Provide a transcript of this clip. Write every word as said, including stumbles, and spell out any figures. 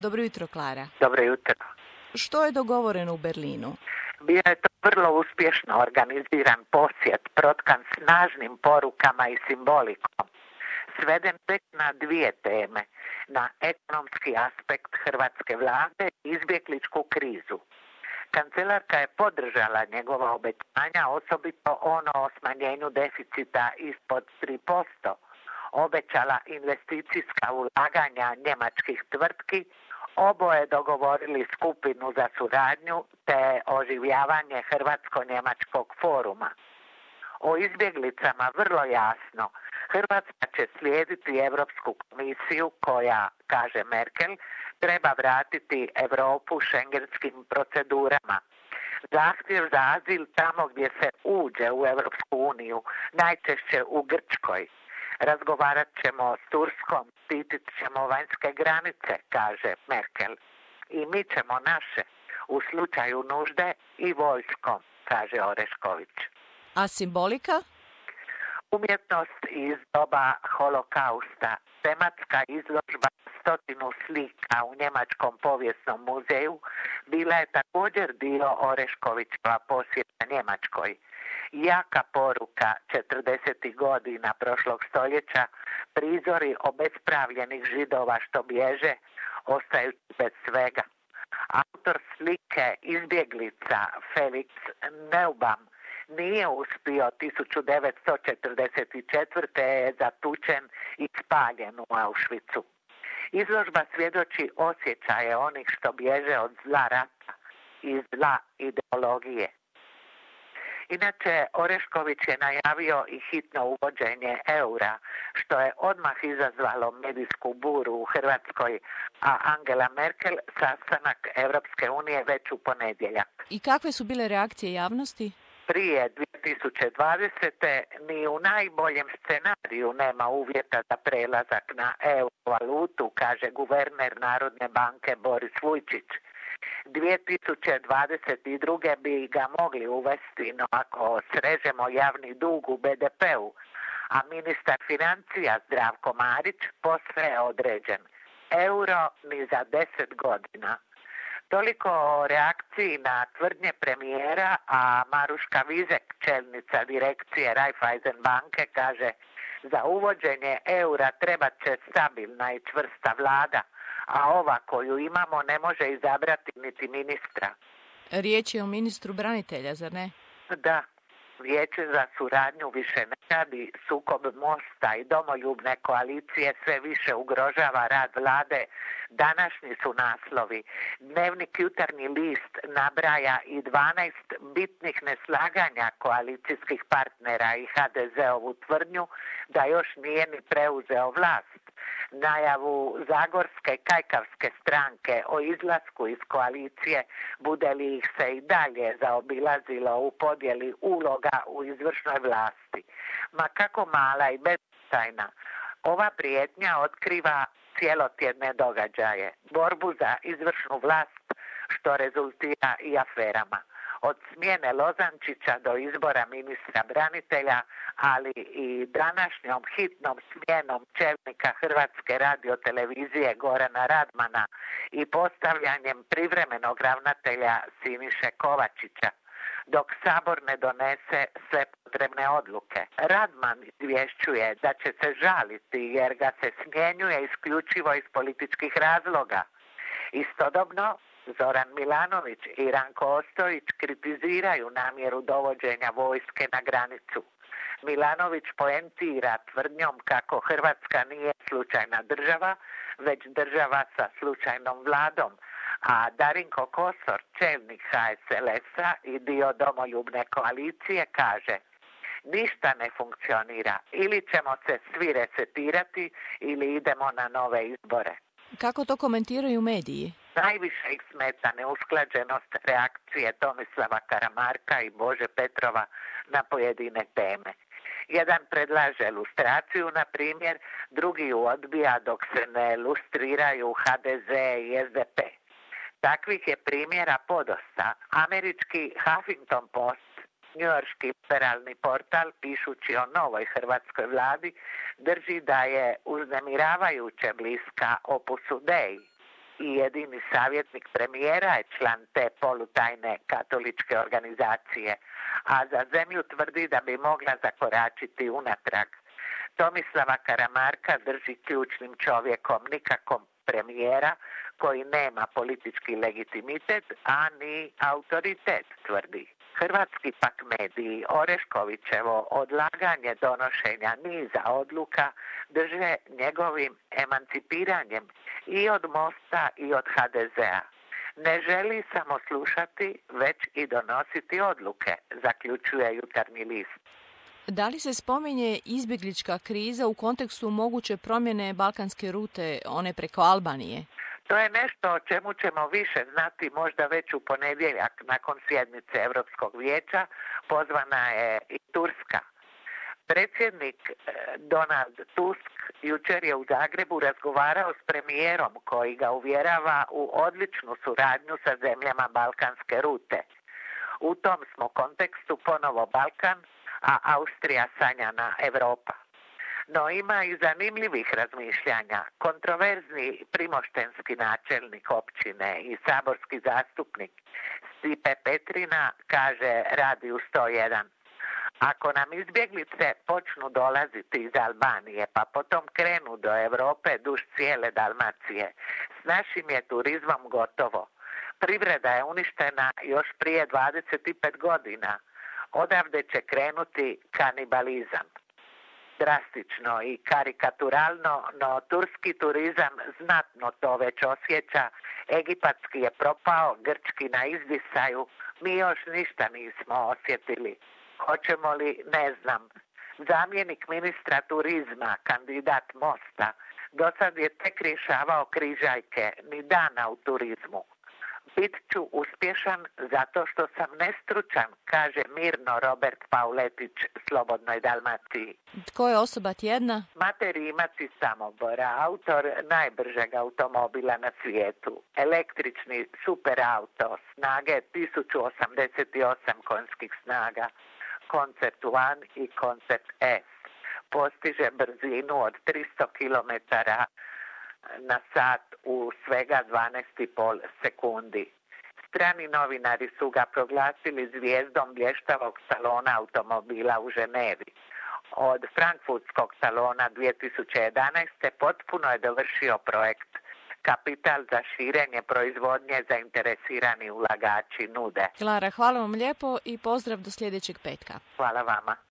Dobro jutro, Klara. Dobro jutro. Što je dogovoreno u Berlinu? Bio je to vrlo uspješno organiziran posjet, protkan snažnim porukama i simbolikom. Sveden tek na dvije teme, na ekonomski aspekt hrvatske vlade i izbjegličku krizu. Kancelarka je podržala njegova obećanja, osobito ono o smanjenju deficita ispod tri posto. Obećala investicijska ulaganja njemačkih tvrtki, oboje dogovorili skupinu za suradnju te oživljavanje Hrvatsko-njemačkog foruma. O izbjeglicama vrlo jasno. Hrvatska će slijediti Europsku komisiju koja, kaže Merkel, treba vratiti Europu šengenskim procedurama. Zahtjev za azil tamo gdje se uđe u Europsku uniju, najčešće u Grčkoj. Razgovarat ćemo s Turskom, štitit ćemo vanjske granice, kaže Merkel. I mi ćemo naše, u slučaju nužde i vojskom, kaže Orešković. A simbolika? Umjetnost iz doba holokausta, tematska izložba stotinu slika u Njemačkom povijesnom muzeju, bila je također dio Oreškovićeva posjeta Njemačkoj. Jaka poruka četrdesetih godina prošlog stoljeća, prizori obespravljenih Židova što bježe, ostaju bez svega. Autor slike izbjeglica Felix Neubam nije uspio tisuću devetsto četrdeset četvrte je zatučen i spaljen u Auschwitzu. Izložba svjedoči osjećaje onih što bježe od zla rata i zla ideologije. Inače, Orešković je najavio i hitno uvođenje eura, što je odmah izazvalo medijsku buru u Hrvatskoj, a Angela Merkel sastanak Europske unije već u ponedjeljak. I kakve su bile reakcije javnosti? Prije dvije tisuće dvadesete ni u najboljem scenariju nema uvjeta za prelazak na euro valutu, kaže guverner Narodne banke Boris Vujčić. dvije tisuće dvadeset druge bi ga mogli uvesti, no ako srežemo javni dug u be de peu, a ministar financija Zdravko Marić posve je određen. Euro ni za deset godina. Toliko o reakciji na tvrdnje premijera, a Maruška Vizek, čelnica direkcije Raiffeisen banke, kaže za uvođenje eura trebat će stabilna i čvrsta vlada, a ova koju imamo ne može izabrati niti ministra. Riječ je o ministru branitelja, zar ne? Da, Vijeće za suradnju više ne radi, sukob Mosta i domoljubne koalicije sve više ugrožava rad vlade. Današnji su naslovi. Dnevnik Jutarnji list nabraja i dvanaest bitnih neslaganja koalicijskih partnera i ha de zeovu tvrdnju da još nije ni preuzeo vlast. Najavu Zagorske kajkavske stranke o izlasku iz koalicije, bude li ih se i dalje zaobilazilo u podjeli uloga u izvršnoj vlasti. Ma kako mala i beztajna, ova prijetnja otkriva cijelotjedne događaje, borbu za izvršnu vlast što rezultira i aferama. Od smjene Lozančića do izbora ministra branitelja, ali i današnjom hitnom smjenom čelnika Hrvatske radiotelevizije Gorana Radmana i postavljanjem privremenog ravnatelja Siniše Kovačića, dok Sabor ne donese sve potrebne odluke. Radman izvješćuje da će se žaliti jer ga se smjenjuje isključivo iz političkih razloga. Istodobno, Zoran Milanović i Ranko Ostojić kritiziraju namjeru dovođenja vojske na granicu. Milanović poentira tvrdnjom kako Hrvatska nije slučajna država, već država sa slučajnom vladom, a Darinko Kosor, čelnik ha es el es-a i dio domoljubne koalicije, kaže: ništa ne funkcionira, ili ćemo se svi resetirati ili idemo na nove izbore. Kako to komentiraju mediji? Najviše ih smeta neusklađenost reakcije Tomislava Karamarka i Bože Petrova na pojedine teme. Jedan predlaže lustraciju, na primjer, drugi ju odbija dok se ne lustriraju ha de ze i es de pe. Takvih je primjera podosta. Američki Huffington Post, njujorški liberalni portal, pišući o novoj hrvatskoj vladi, drži da je uznemiravajuće bliska Opusu Dei. i jedini savjetnik premijera je član te polutajne katoličke organizacije, a za zemlju tvrdi da bi mogla zakoračiti unatrag. Tomislava Karamarka drži ključnim čovjekom, nikakvom premijera koji nema politički legitimitet, a ni autoritet, tvrdi. Hrvatski pak mediji Oreškovićevo odlaganje donošenja niza odluka drže njegovim emancipiranjem i od Mosta i od ha de zea. Ne želi samo slušati, već i donositi odluke, zaključuje Jutarnji list. Da li se spominje izbjeglička kriza u kontekstu moguće promjene balkanske rute, one preko Albanije? To je nešto o čemu ćemo više znati možda već u ponedjeljak nakon sjednice Europskog vijeća. Pozvana je i Turska. Predsjednik Donald Tusk jučer je u Zagrebu razgovarao s premijerom koji ga uvjerava u odličnu suradnju sa zemljama balkanske rute. U tom smo kontekstu ponovo Balkan, a Austrija sanjana Europa. No ima i zanimljivih razmišljanja. Kontroverzni primoštenski načelnik općine i saborski zastupnik Stipe Petrina kaže Radiju sto jedan. Ako nam izbjeglice počnu dolaziti iz Albanije, pa potom krenu do Europe duž cijele Dalmacije, s našim je turizmom gotovo. Privreda je uništena još prije dvadeset pet godina. Odavde će krenuti kanibalizam. Drastično i karikaturalno, no turski turizam znatno to već osjeća. Egipatski je propao, grčki na izdisaju, mi još ništa nismo osjetili. Hoćemo li, ne znam. Zamjenik ministra turizma, kandidat Mosta, do sad je tek rješavao križajke, ni dana u turizmu. Bit ću uspješan zato što sam nestručan, kaže mirno Robert Pauletić Slobodnoj Dalmaciji. Tko je osoba tjedna? Mate Rimac iz Samobora, autor najbržeg automobila na svijetu. Električni super auto, snage tisuću osamdeset osam konjskih snaga. Concept One i Concept S. Postiže brzinu od tristo kilometara na sat u svega dvanaest i pol sekundi. Strani novinari su ga proglasili zvijezdom blještavog salona automobila u Ženevi. Od frankfurtskog salona dvije tisuće jedanaeste. potpuno je dovršio projekt. Kapital za širenje proizvodnje zainteresirani ulagači nude. Klara, hvala vam lijepo i pozdrav do sljedećeg petka. Hvala vama.